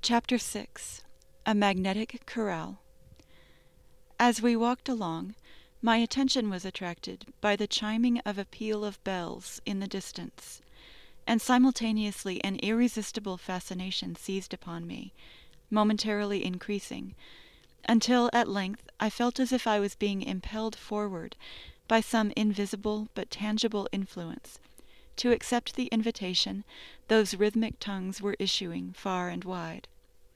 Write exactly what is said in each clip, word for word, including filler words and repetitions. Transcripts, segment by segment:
Chapter six. A Magnetic Corral. As we walked along, my attention was attracted by the chiming of a peal of bells in the distance, and simultaneously an irresistible fascination seized upon me, momentarily increasing, until at length I felt as if I was being impelled forward by some invisible but tangible influence to accept the invitation those rhythmic tongues were issuing far and wide.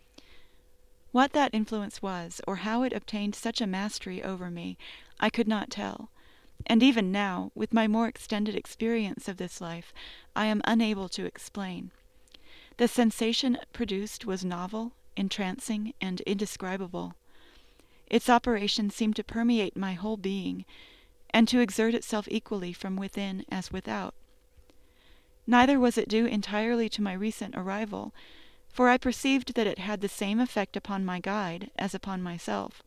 What that influence was, or how it obtained such a mastery over me, I could not tell, and even now, with my more extended experience of this life, I am unable to explain. The sensation it produced was novel, entrancing, and indescribable. Its operation seemed to permeate my whole being, and to exert itself equally from within as without. Neither was it due entirely to my recent arrival, for I perceived that it had the same effect upon my guide as upon myself.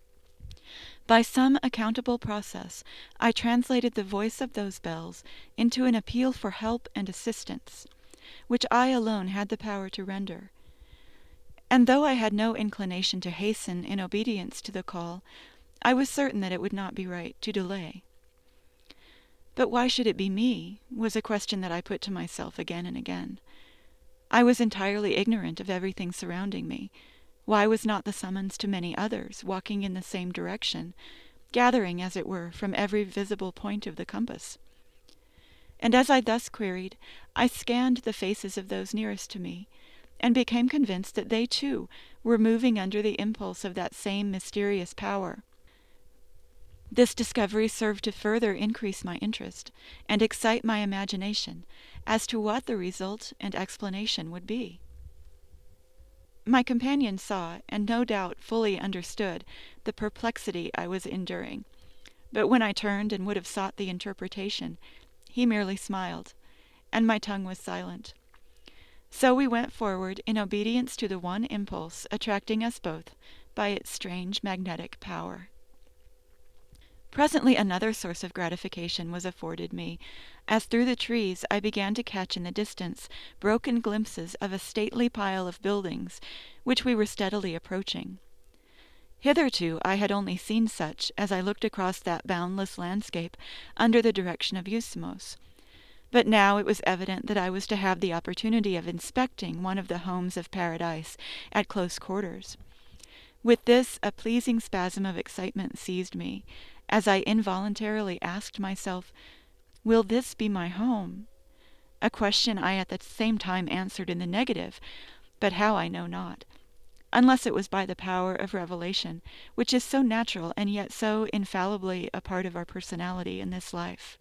By some accountable process, I translated the voice of those bells into an appeal for help and assistance, which I alone had the power to render. And though I had no inclination to hasten in obedience to the call, I was certain that it would not be right to delay. But why should it be me, was a question that I put to myself again and again. I was entirely ignorant of everything surrounding me. Why was not the summons to many others, walking in the same direction, gathering, as it were, from every visible point of the compass? And as I thus queried, I scanned the faces of those nearest to me, and became convinced that they too were moving under the impulse of that same mysterious power. This discovery served to further increase my interest, and excite my imagination as to what the result and explanation would be. My companion saw, and no doubt fully understood, the perplexity I was enduring, but when I turned and would have sought the interpretation, he merely smiled, and my tongue was silent. So we went forward in obedience to the one impulse attracting us both by its strange magnetic power. Presently another source of gratification was afforded me, as through the trees I began to catch in the distance broken glimpses of a stately pile of buildings, which we were steadily approaching. Hitherto I had only seen such as I looked across that boundless landscape under the direction of Usamos, but now it was evident that I was to have the opportunity of inspecting one of the homes of paradise at close quarters. With this a pleasing spasm of excitement seized me, as I involuntarily asked myself, "Will this be my home?" A question I at the same time answered in the negative, but how I know not, unless it was by the power of revelation, which is so natural and yet so infallibly a part of our personality in this life.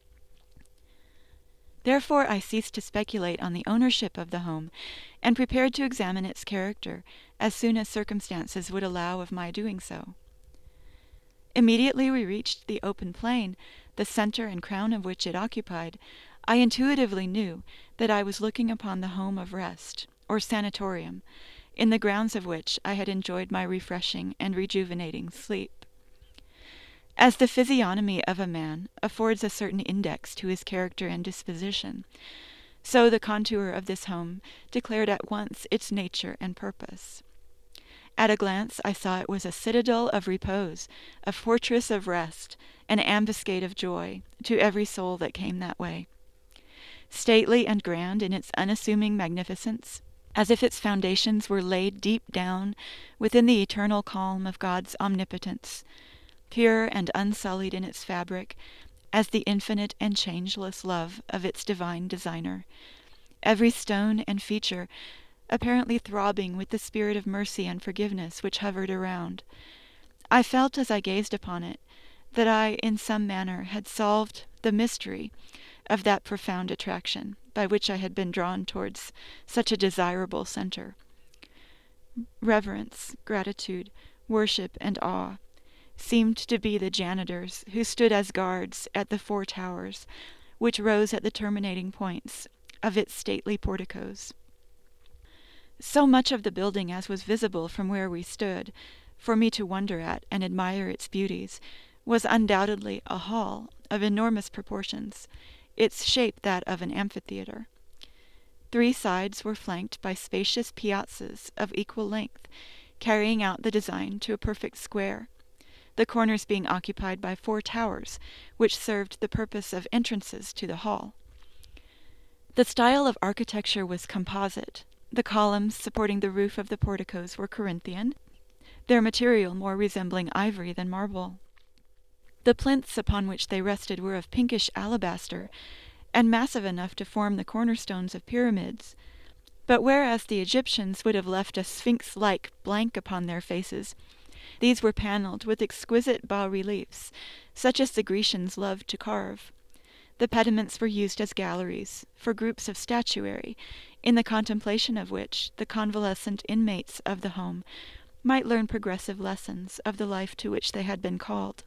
Therefore I ceased to speculate on the ownership of the home, and prepared to examine its character as soon as circumstances would allow of my doing so. Immediately we reached the open plain, the centre and crown of which it occupied, I intuitively knew that I was looking upon the home of rest, or sanatorium, in the grounds of which I had enjoyed my refreshing and rejuvenating sleep. As the physiognomy of a man affords a certain index to his character and disposition, so the contour of this home declared at once its nature and purpose. At a glance I saw it was a citadel of repose, a fortress of rest, an ambuscade of joy to every soul that came that way. Stately and grand in its unassuming magnificence, as if its foundations were laid deep down within the eternal calm of God's omnipotence, pure and unsullied in its fabric as the infinite and changeless love of its divine designer, every stone and feature apparently throbbing with the spirit of mercy and forgiveness which hovered around. I felt as I gazed upon it that I in some manner had solved the mystery of that profound attraction by which I had been drawn towards such a desirable centre. Reverence, gratitude, worship, and awe seemed to be the janitors who stood as guards at the four towers which rose at the terminating points of its stately porticos. So much of the building as was visible from where we stood, for me to wonder at and admire its beauties, was undoubtedly a hall of enormous proportions, its shape that of an amphitheatre. Three sides were flanked by spacious piazzas of equal length, carrying out the design to a perfect square, the corners being occupied by four towers, which served the purpose of entrances to the hall. The style of architecture was composite. The columns supporting the roof of the porticos were Corinthian, their material more resembling ivory than marble. The plinths upon which they rested were of pinkish alabaster, and massive enough to form the cornerstones of pyramids. But whereas the Egyptians would have left a sphinx-like blank upon their faces, these were panelled with exquisite bas-reliefs, such as the Grecians loved to carve. The pediments were used as galleries, for groups of statuary, in the contemplation of which the convalescent inmates of the home might learn progressive lessons of the life to which they had been called.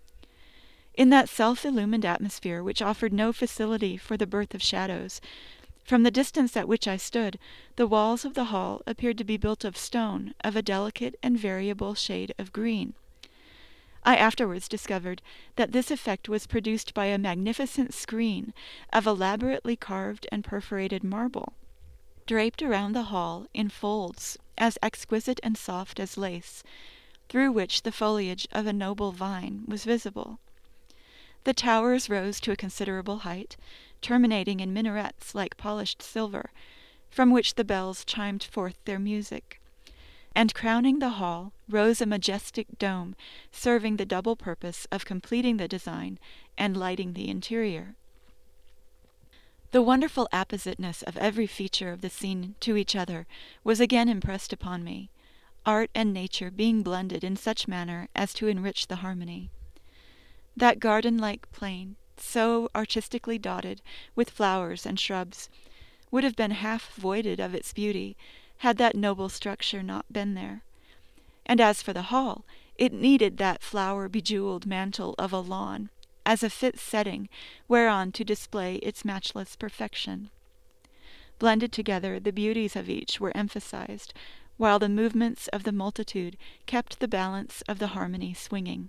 In that self-illumined atmosphere which offered no facility for the birth of shadows, from the distance at which I stood, the walls of the hall appeared to be built of stone of a delicate and variable shade of green. I afterwards discovered that this effect was produced by a magnificent screen of elaborately carved and perforated marble, draped around the hall in folds as exquisite and soft as lace, through which the foliage of a noble vine was visible. The towers rose to a considerable height, terminating in minarets like polished silver, from which the bells chimed forth their music. And crowning the hall rose a majestic dome, serving the double purpose of completing the design and lighting the interior. The wonderful appositeness of every feature of the scene to each other was again impressed upon me, art and nature being blended in such manner as to enrich the harmony. That garden-like plain, so artistically dotted with flowers and shrubs, would have been half voided of its beauty had that noble structure not been there. And as for the hall, it needed that flower-bejewelled mantle of a lawn as a fit setting whereon to display its matchless perfection. Blended together, the beauties of each were emphasized, while the movements of the multitude kept the balance of the harmony swinging.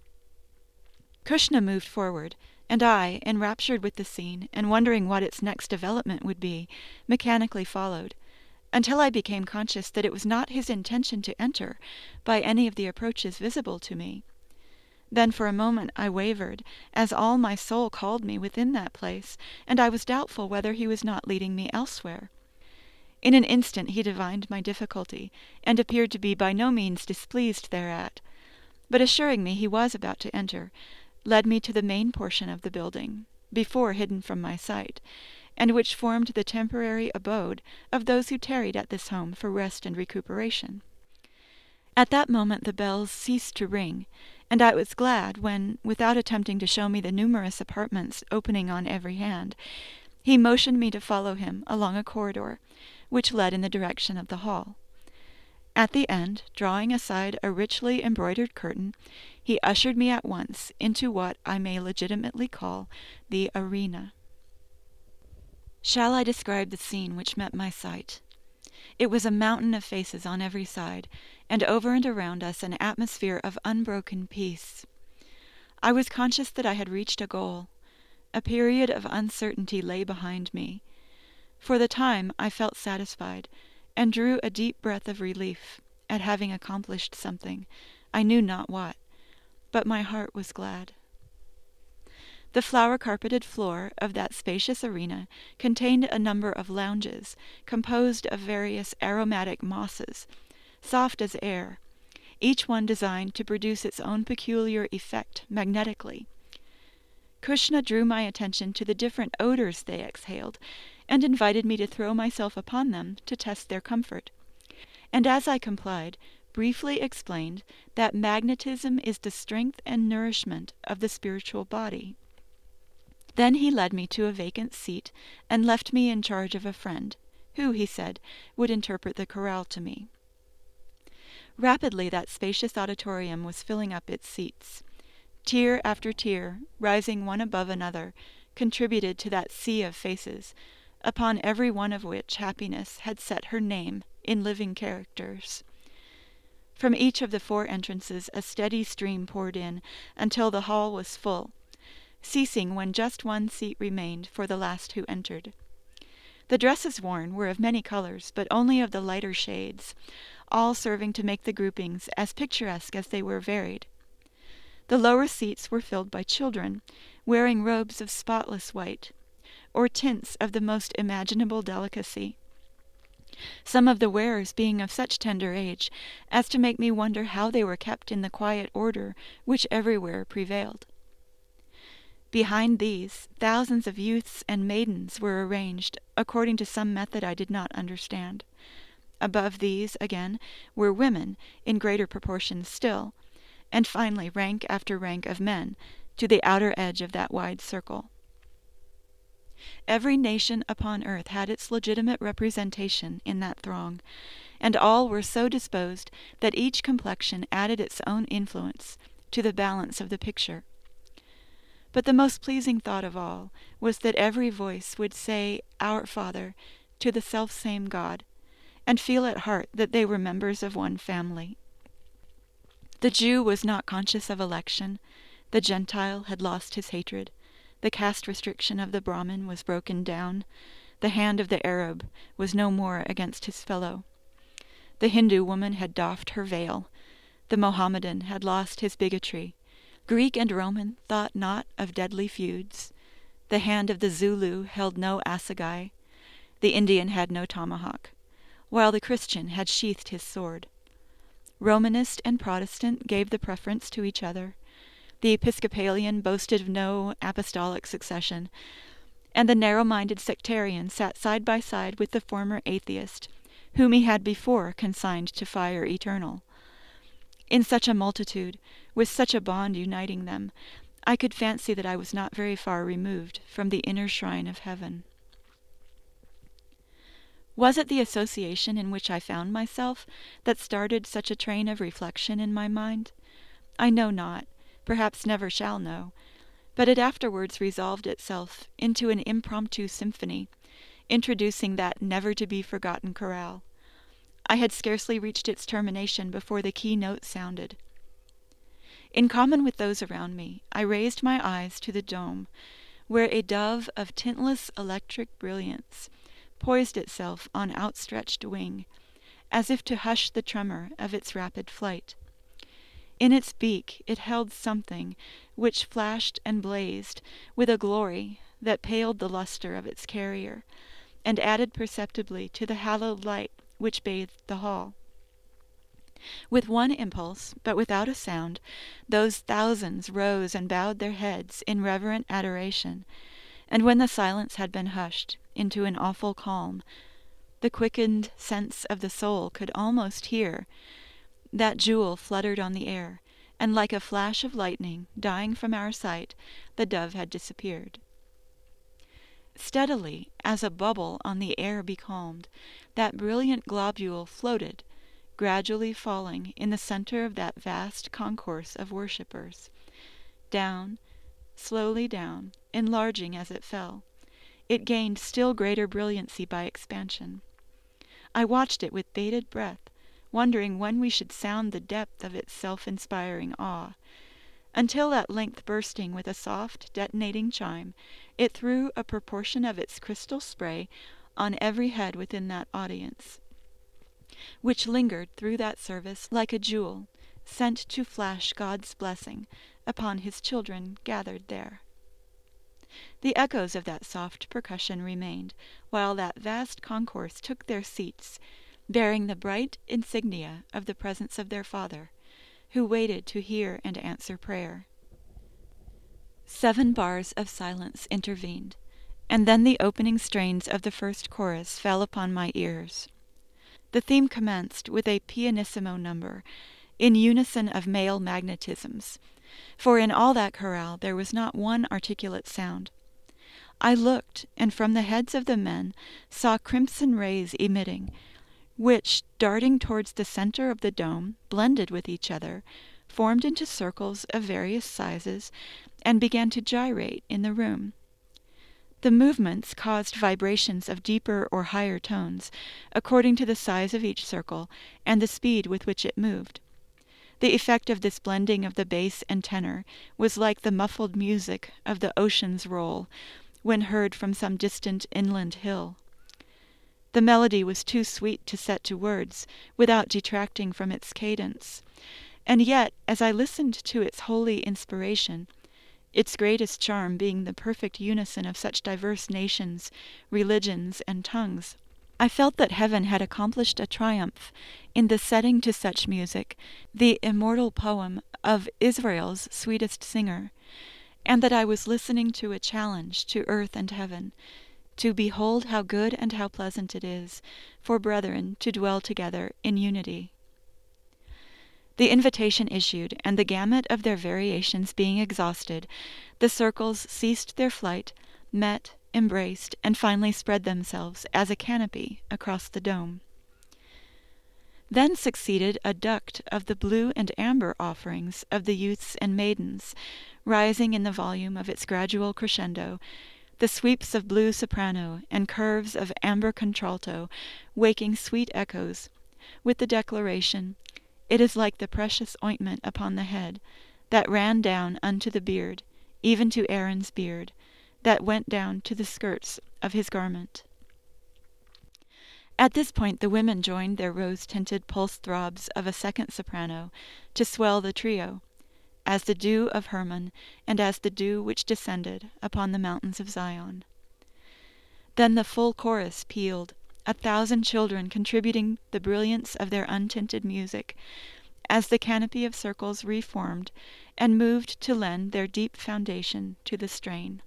Krishna moved forward, and I, enraptured with the scene and wondering what its next development would be, mechanically followed, until I became conscious that it was not his intention to enter by any of the approaches visible to me. Then for a moment I wavered, as all my soul called me within that place, and I was doubtful whether he was not leading me elsewhere. In an instant he divined my difficulty, and appeared to be by no means displeased thereat, but assuring me he was about to enter, led me to the main portion of the building, before hidden from my sight, and which formed the temporary abode of those who tarried at this home for rest and recuperation. At that moment the bells ceased to ring, and I was glad when, without attempting to show me the numerous apartments opening on every hand, he motioned me to follow him along a corridor, which led in the direction of the hall. At the end, drawing aside a richly embroidered curtain, he ushered me at once into what I may legitimately call the arena. Shall I describe the scene which met my sight? It was a mountain of faces on every side, and over and around us an atmosphere of unbroken peace. I was conscious that I had reached a goal. A period of uncertainty lay behind me. For the time I felt satisfied, and drew a deep breath of relief at having accomplished something, I knew not what, but my heart was glad. The flower-carpeted floor of that spacious arena contained a number of lounges, composed of various aromatic mosses, soft as air, each one designed to produce its own peculiar effect magnetically. Krishna drew my attention to the different odors they exhaled, and invited me to throw myself upon them to test their comfort, and as I complied, briefly explained that magnetism is the strength and nourishment of the spiritual body. Then he led me to a vacant seat and left me in charge of a friend, who, he said, would interpret the chorale to me. Rapidly that spacious auditorium was filling up its seats. Tier after tier, rising one above another, contributed to that sea of faces, upon every one of which happiness had set her name in living characters. From each of the four entrances a steady stream poured in, until the hall was full, ceasing when just one seat remained for the last who entered. The dresses worn were of many colors, but only of the lighter shades, all serving to make the groupings as picturesque as they were varied. The lower seats were filled by children, wearing robes of spotless white, or tints of the most imaginable delicacy, some of the wearers being of such tender age as to make me wonder how they were kept in the quiet order which everywhere prevailed. Behind these, thousands of youths and maidens were arranged according to some method I did not understand. Above these, again, were women, in greater proportion still, and finally rank after rank of men, to the outer edge of that wide circle. Every nation upon earth had its legitimate representation in that throng, and all were so disposed that each complexion added its own influence to the balance of the picture. But the most pleasing thought of all was that every voice would say, "Our Father," to the selfsame God, and feel at heart that they were members of one family. The Jew was not conscious of election, the Gentile had lost his hatred, the caste restriction of the Brahmin was broken down, the hand of the Arab was no more against his fellow. The Hindu woman had doffed her veil, the Mohammedan had lost his bigotry, Greek and Roman thought not of deadly feuds, the hand of the Zulu held no assegai, the Indian had no tomahawk, while the Christian had sheathed his sword. Romanist and Protestant gave the preference to each other, the Episcopalian boasted of no apostolic succession, and the narrow-minded sectarian sat side by side with the former atheist, whom he had before consigned to fire eternal. In such a multitude, with such a bond uniting them, I could fancy that I was not very far removed from the inner shrine of heaven. Was it the association in which I found myself that started such a train of reflection in my mind? I know not, perhaps never shall know, but it afterwards resolved itself into an impromptu symphony, introducing that never-to-be-forgotten chorale. I had scarcely reached its termination before the key note sounded. In common with those around me, I raised my eyes to the dome, where a dove of tintless electric brilliance poised itself on outstretched wing, as if to hush the tremor of its rapid flight. In its beak it held something which flashed and blazed with a glory that paled the lustre of its carrier, and added perceptibly to the hallowed light which bathed the hall. With one impulse, but without a sound, those thousands rose and bowed their heads in reverent adoration, and when the silence had been hushed into an awful calm, the quickened sense of the soul could almost hear that jewel fluttered on the air, and like a flash of lightning dying from our sight, the dove had disappeared. Steadily, as a bubble on the air becalmed, that brilliant globule floated, gradually falling in the center of that vast concourse of worshippers. Down, slowly down, enlarging as it fell, it gained still greater brilliancy by expansion. I watched it with bated breath, wondering when we should sound the depth of its self-inspiring awe, until at length bursting with a soft, detonating chime, it threw a proportion of its crystal spray on every head within that audience, which lingered through that service like a jewel sent to flash God's blessing upon his children gathered there. The echoes of that soft percussion remained, while that vast concourse took their seats, bearing the bright insignia of the presence of their Father, who waited to hear and answer prayer. Seven bars of silence intervened, and then the opening strains of the first chorus fell upon my ears. The theme commenced with a pianissimo number, in unison of male magnetisms, for in all that chorale there was not one articulate sound. I looked, and from the heads of the men saw crimson rays emitting, which, darting towards the center of the dome, blended with each other, formed into circles of various sizes, and began to gyrate in the room. The movements caused vibrations of deeper or higher tones, according to the size of each circle and the speed with which it moved. The effect of this blending of the bass and tenor was like the muffled music of the ocean's roll, when heard from some distant inland hill. The melody was too sweet to set to words, without detracting from its cadence. And yet, as I listened to its holy inspiration, its greatest charm being the perfect unison of such diverse nations, religions, and tongues, I felt that heaven had accomplished a triumph in the setting to such music the immortal poem of Israel's sweetest singer, and that I was listening to a challenge to earth and heaven, to behold how good and how pleasant it is for brethren to dwell together in unity. The invitation issued, and the gamut of their variations being exhausted, the circles ceased their flight, met, embraced, and finally spread themselves as a canopy across the dome. Then succeeded a duct of the blue and amber offerings of the youths and maidens, rising in the volume of its gradual crescendo, the sweeps of blue soprano and curves of amber contralto waking sweet echoes, with the declaration, "It is like the precious ointment upon the head, that ran down unto the beard, even to Aaron's beard, that went down to the skirts of his garment." At this point the women joined their rose-tinted pulse throbs of a second soprano to swell the trio, as the dew of Hermon, and as the dew which descended upon the mountains of Zion. Then the full chorus pealed, a thousand children contributing the brilliance of their untinted music, as the canopy of circles reformed and moved to lend their deep foundation to the strain.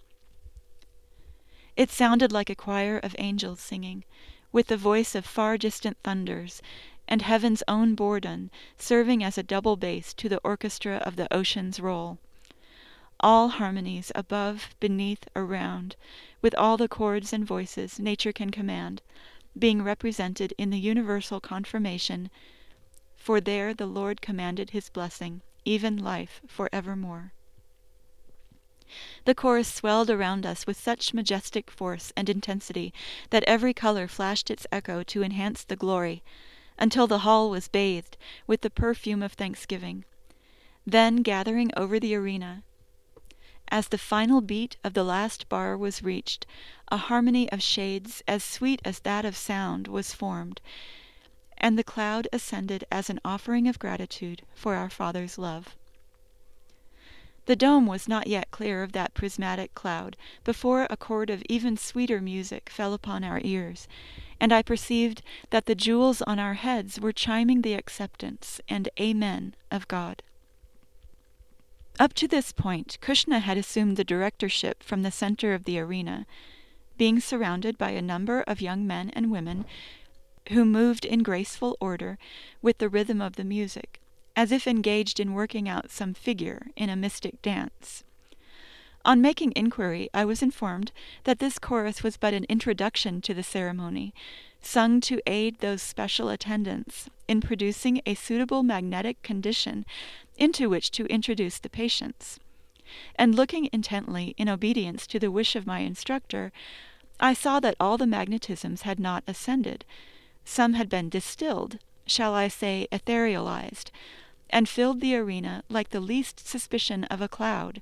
It sounded like a choir of angels singing, with the voice of far-distant thunders, and heaven's own bourdon serving as a double bass to the orchestra of the ocean's roll. All harmonies above, beneath, around, with all the chords and voices nature can command, being represented in the universal confirmation, "For there the Lord commanded his blessing, even life for evermore." The chorus swelled around us with such majestic force and intensity that every color flashed its echo to enhance the glory, until the hall was bathed with the perfume of thanksgiving. Then, gathering over the arena, as the final beat of the last bar was reached, a harmony of shades as sweet as that of sound was formed, and the cloud ascended as an offering of gratitude for our Father's love. The dome was not yet clear of that prismatic cloud before a chord of even sweeter music fell upon our ears, and I perceived that the jewels on our heads were chiming the acceptance and amen of God. Up to this point, Krishna had assumed the directorship from the center of the arena, being surrounded by a number of young men and women who moved in graceful order with the rhythm of the music, as if engaged in working out some figure in a mystic dance. On making inquiry, I was informed that this chorus was but an introduction to the ceremony, sung to aid those special attendants in producing a suitable magnetic condition into which to introduce the patients. And looking intently in obedience to the wish of my instructor, I saw that all the magnetisms had not ascended. Some had been distilled, shall I say etherealized, and filled the arena like the least suspicion of a cloud.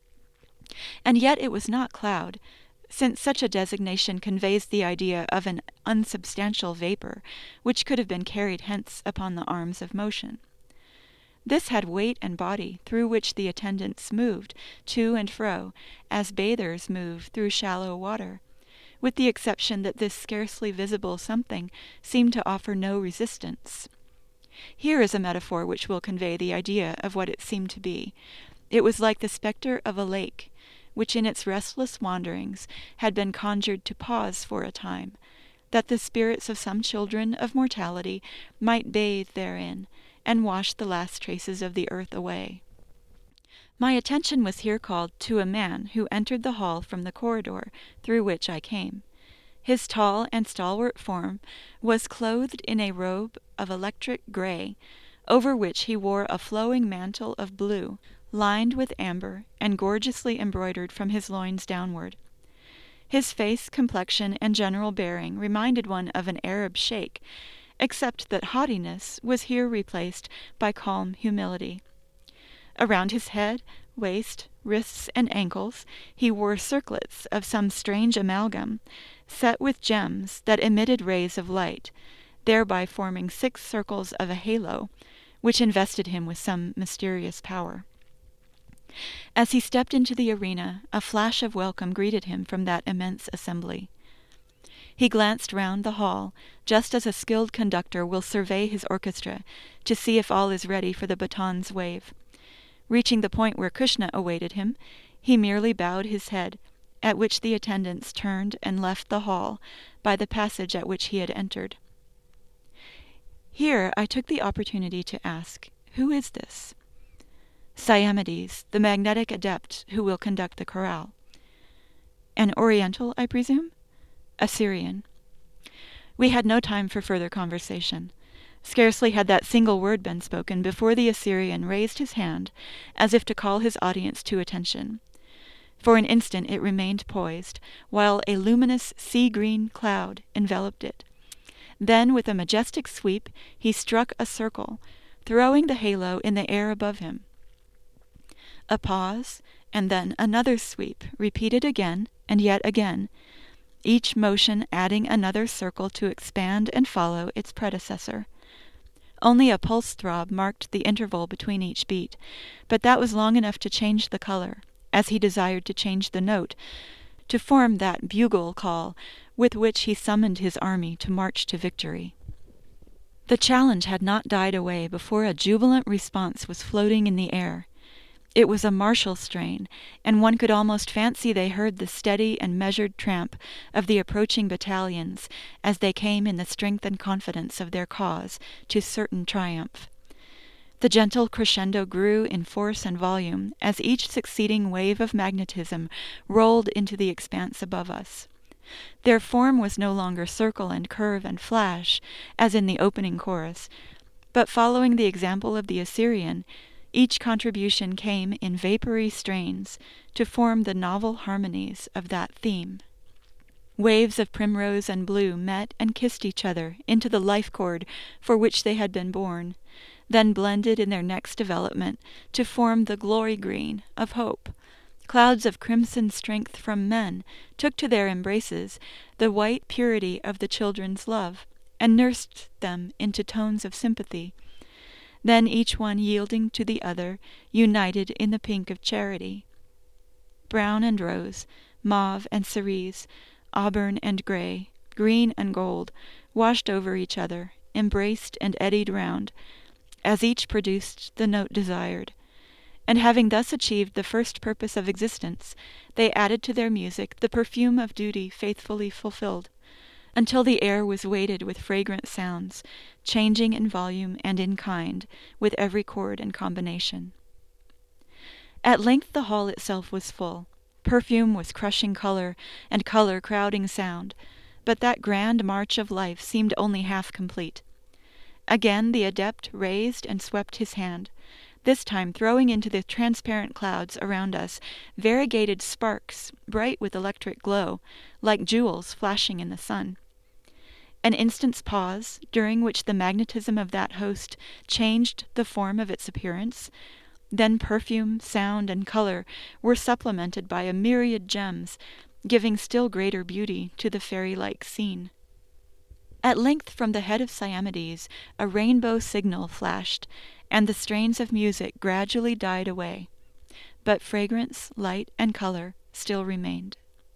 And yet it was not cloud, since such a designation conveys the idea of an unsubstantial vapor, which could have been carried hence upon the arms of motion. This had weight and body, through which the attendants moved to and fro, as bathers move through shallow water, with the exception that this scarcely visible something seemed to offer no resistance. Here is a metaphor which will convey the idea of what it seemed to be. It was like the spectre of a lake, which in its restless wanderings had been conjured to pause for a time, that the spirits of some children of mortality might bathe therein, and wash the last traces of the earth away. My attention was here called to a man who entered the hall from the corridor through which I came. His tall and stalwart form was clothed in a robe of electric gray, over which he wore a flowing mantle of blue, lined with amber and gorgeously embroidered from his loins downward. His face, complexion, and general bearing reminded one of an Arab sheikh, except that haughtiness was here replaced by calm humility. Around his head waist, wrists, and ankles he wore circlets of some strange amalgam, set with gems that emitted rays of light, thereby forming six circles of a halo, which invested him with some mysterious power. As he stepped into the arena, a flash of welcome greeted him from that immense assembly. He glanced round the hall, just as a skilled conductor will survey his orchestra to see if all is ready for the baton's wave. Reaching the point where Krishna awaited him, he merely bowed his head, at which the attendants turned and left the hall by the passage at which he had entered. Here I took the opportunity to ask, "Who is this?" "Syamides, the magnetic adept who will conduct the chorale." "An Oriental, I presume?" "Assyrian." We had no time for further conversation. Scarcely had that single word been spoken before the Assyrian raised his hand as if to call his audience to attention. For an instant it remained poised, while a luminous sea-green cloud enveloped it. Then, with a majestic sweep, he struck a circle, throwing the halo in the air above him. A pause, and then another sweep, repeated again and yet again, each motion adding another circle to expand and follow its predecessor. Only a pulse throb marked the interval between each beat, but that was long enough to change the color, as he desired to change the note, to form that bugle call with which he summoned his army to march to victory. The challenge had not died away before a jubilant response was floating in the air. It was a martial strain, and one could almost fancy they heard the steady and measured tramp of the approaching battalions as they came in the strength and confidence of their cause to certain triumph. The gentle crescendo grew in force and volume as each succeeding wave of magnetism rolled into the expanse above us. Their form was no longer circle and curve and flash, as in the opening chorus, but following the example of the Assyrian, each contribution came in vapory strains to form the novel harmonies of that theme. Waves of primrose and blue met and kissed each other into the life chord for which they had been born, then blended in their next development to form the glory green of hope. Clouds of crimson strength from men took to their embraces the white purity of the children's love, and nursed them into tones of sympathy. Then each one yielding to the other, united in the pink of charity. Brown and rose, mauve and cerise, auburn and grey, green and gold, washed over each other, embraced and eddied round, as each produced the note desired. And having thus achieved the first purpose of existence, they added to their music the perfume of duty faithfully fulfilled, until the air was weighted with fragrant sounds, changing in volume and in kind with every chord and combination. At length the hall itself was full. Perfume was crushing color, and color crowding sound, but that grand march of life seemed only half complete. Again the adept raised and swept his hand, this time throwing into the transparent clouds around us variegated sparks, bright with electric glow, like jewels flashing in the sun. An instant's pause, during which the magnetism of that host changed the form of its appearance, then perfume, sound, and color were supplemented by a myriad gems, giving still greater beauty to the fairy-like scene. At length from the head of Syamides a rainbow signal flashed, and the strains of music gradually died away, but fragrance, light, and color still remained.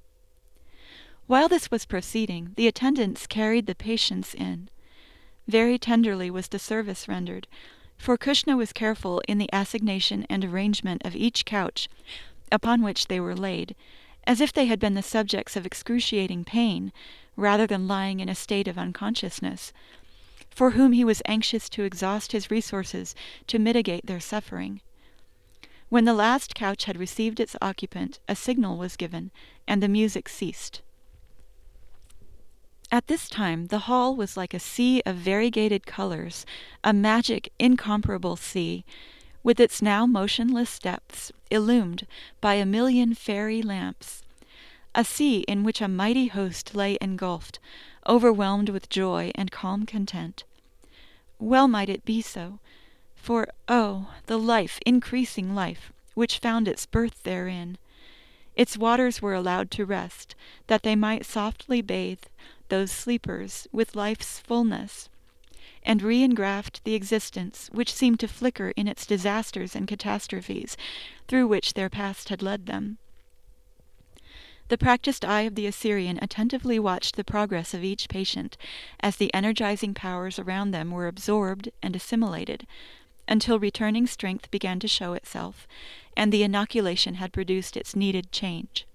While this was proceeding, the attendants carried the patients in. Very tenderly was the service rendered, for Krishna was careful in the assignation and arrangement of each couch upon which they were laid, as if they had been the subjects of excruciating pain, rather than lying in a state of unconsciousness, for whom he was anxious to exhaust his resources to mitigate their suffering. When the last couch had received its occupant, a signal was given, and the music ceased. At this time the hall was like a sea of variegated colors, a magic, incomparable sea, with its now motionless depths illumined by a million fairy lamps, a sea in which a mighty host lay engulfed, overwhelmed with joy and calm content. Well might it be so, for, oh, the life, increasing life, which found its birth therein. Its waters were allowed to rest, that they might softly bathe those sleepers with life's fullness, and re-engraft the existence which seemed to flicker in its disasters and catastrophes, through which their past had led them. The practiced eye of the Assyrian attentively watched the progress of each patient, as the energizing powers around them were absorbed and assimilated, until returning strength began to show itself, and the inoculation had produced its needed change.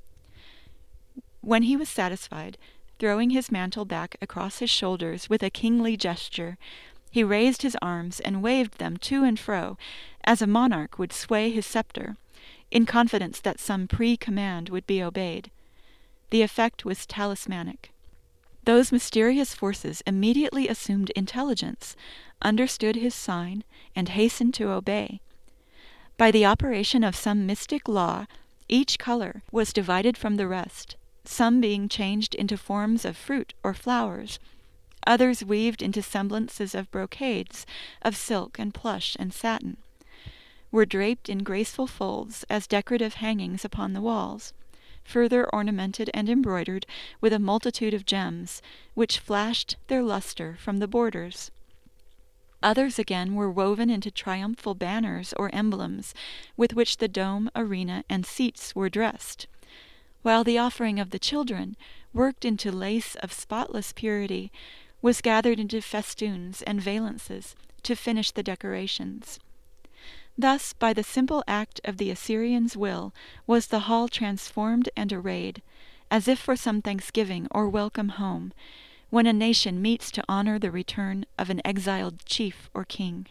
When he was satisfied, throwing his mantle back across his shoulders with a kingly gesture, he raised his arms and waved them to and fro, as a monarch would sway his scepter, in confidence that some pre-command would be obeyed. The effect was talismanic. Those mysterious forces immediately assumed intelligence, understood his sign, and hastened to obey. By the operation of some mystic law, each color was divided from the rest, some being changed into forms of fruit or flowers, others weaved into semblances of brocades, of silk and plush and satin, were draped in graceful folds as decorative hangings upon the walls, further ornamented and embroidered with a multitude of gems, which flashed their luster from the borders. Others again were woven into triumphal banners or emblems, with which the dome, arena, and seats were dressed, while the offering of the children, worked into lace of spotless purity, was gathered into festoons and valances to finish the decorations. Thus, by the simple act of the Assyrian's will, was the hall transformed and arrayed, as if for some thanksgiving or welcome home, when a nation meets to honor the return of an exiled chief or king.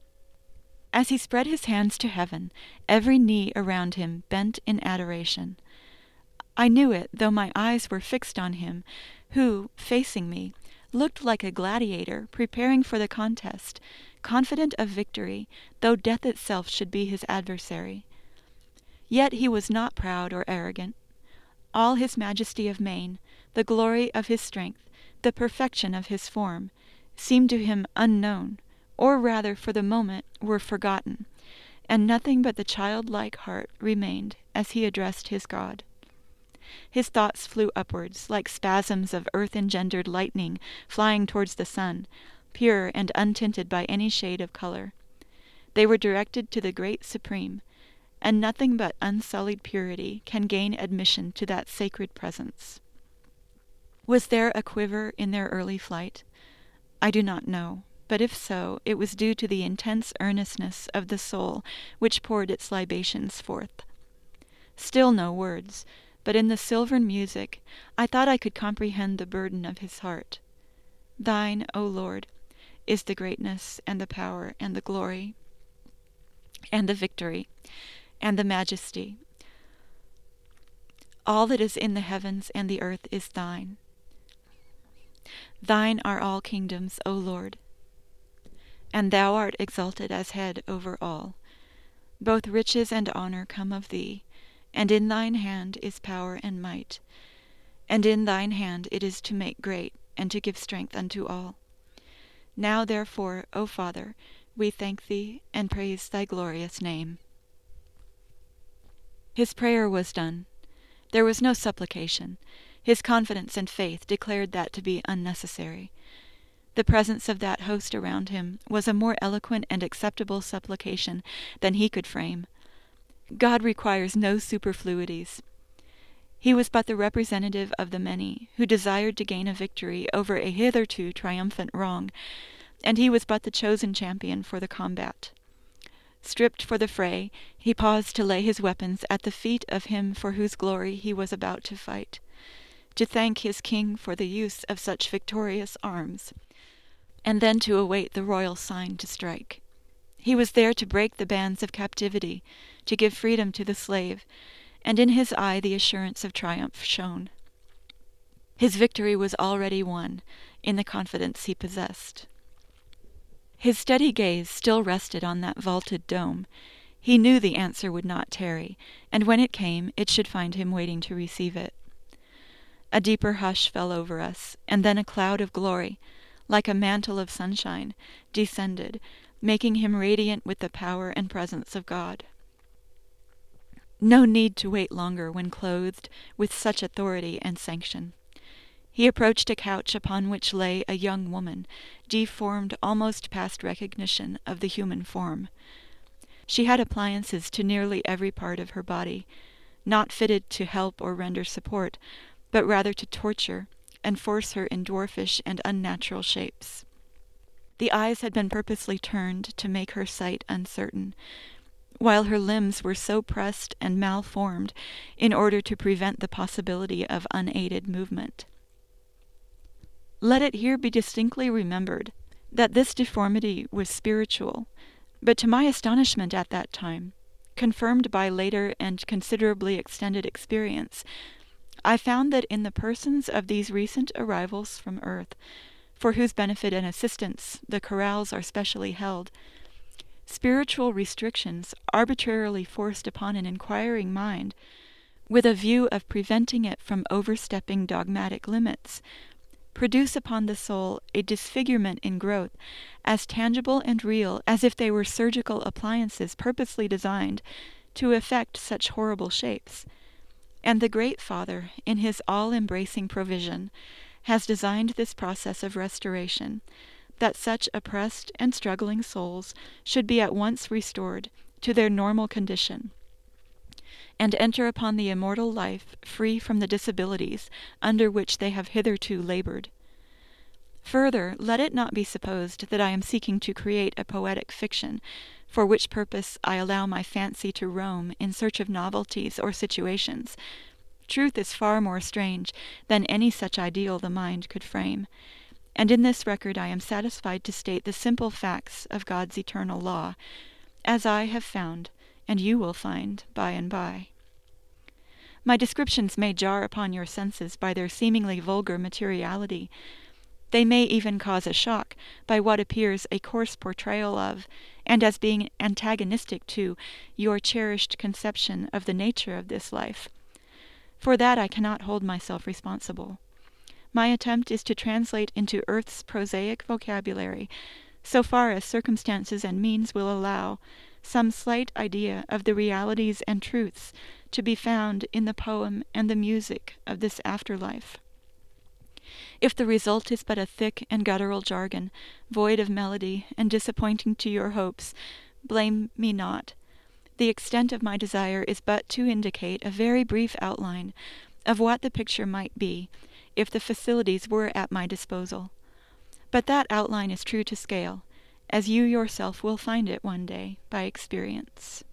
As he spread his hands to heaven, every knee around him bent in adoration. I knew it, though my eyes were fixed on him, who, facing me, looked like a gladiator preparing for the contest, confident of victory, though death itself should be his adversary. Yet he was not proud or arrogant. All his majesty of mien, the glory of his strength, the perfection of his form, seemed to him unknown, or rather for the moment were forgotten, and nothing but the childlike heart remained as he addressed his God. His thoughts flew upwards, like spasms of earth-engendered lightning flying towards the sun, pure and untinted by any shade of color. They were directed to the Great Supreme, and nothing but unsullied purity can gain admission to that sacred presence. Was there a quiver in their early flight? I do not know, but if so, it was due to the intense earnestness of the soul which poured its libations forth. Still no words, but in the silvern music I thought I could comprehend the burden of his heart. Thine, O Lord, is the greatness and the power and the glory and the victory and the majesty. All that is in the heavens and the earth is thine. Thine are all kingdoms, O Lord, and thou art exalted as head over all. Both riches and honor come of thee, and in thine hand is power and might, and in thine hand it is to make great and to give strength unto all. Now therefore, O Father, we thank thee and praise thy glorious name. His prayer was done. There was no supplication. His confidence and faith declared that to be unnecessary. The presence of that host around him was a more eloquent and acceptable supplication than he could frame. God requires no superfluities. He was but the representative of the many, who desired to gain a victory over a hitherto triumphant wrong, and he was but the chosen champion for the combat. Stripped for the fray, he paused to lay his weapons at the feet of him for whose glory he was about to fight, to thank his king for the use of such victorious arms, and then to await the royal sign to strike. He was there to break the bands of captivity, to give freedom to the slave, and in his eye the assurance of triumph shone. His victory was already won in the confidence he possessed. His steady gaze still rested on that vaulted dome. He knew the answer would not tarry, and when it came, it should find him waiting to receive it. A deeper hush fell over us, and then a cloud of glory, like a mantle of sunshine, descended, making him radiant with the power and presence of God. No need to wait longer when clothed with such authority and sanction. He approached a couch upon which lay a young woman, deformed almost past recognition of the human form. She had appliances to nearly every part of her body, not fitted to help or render support, but rather to torture and force her in dwarfish and unnatural shapes. The eyes had been purposely turned to make her sight uncertain, while her limbs were so pressed and malformed in order to prevent the possibility of unaided movement. Let it here be distinctly remembered that this deformity was spiritual, but to my astonishment at that time, confirmed by later and considerably extended experience, I found that in the persons of these recent arrivals from Earth, for whose benefit and assistance the chorales are specially held, spiritual restrictions arbitrarily forced upon an inquiring mind, with a view of preventing it from overstepping dogmatic limits, produce upon the soul a disfigurement in growth as tangible and real as if they were surgical appliances purposely designed to effect such horrible shapes. And the Great Father, in his all-embracing provision, has designed this process of restoration, that such oppressed and struggling souls should be at once restored to their normal condition, and enter upon the immortal life free from the disabilities under which they have hitherto labored. Further, let it not be supposed that I am seeking to create a poetic fiction, for which purpose I allow my fancy to roam in search of novelties or situations. Truth is far more strange than any such ideal the mind could frame, and in this record I am satisfied to state the simple facts of God's eternal law, as I have found, and you will find by and by. My descriptions may jar upon your senses by their seemingly vulgar materiality. They may even cause a shock by what appears a coarse portrayal of, and as being antagonistic to, your cherished conception of the nature of this life. For that I cannot hold myself responsible. My attempt is to translate into Earth's prosaic vocabulary, so far as circumstances and means will allow, some slight idea of the realities and truths to be found in the poem and the music of this afterlife. If the result is but a thick and guttural jargon, void of melody and disappointing to your hopes, blame me not. The extent of my desire is but to indicate a very brief outline of what the picture might be if the facilities were at my disposal. But that outline is true to scale, as you yourself will find it one day by experience.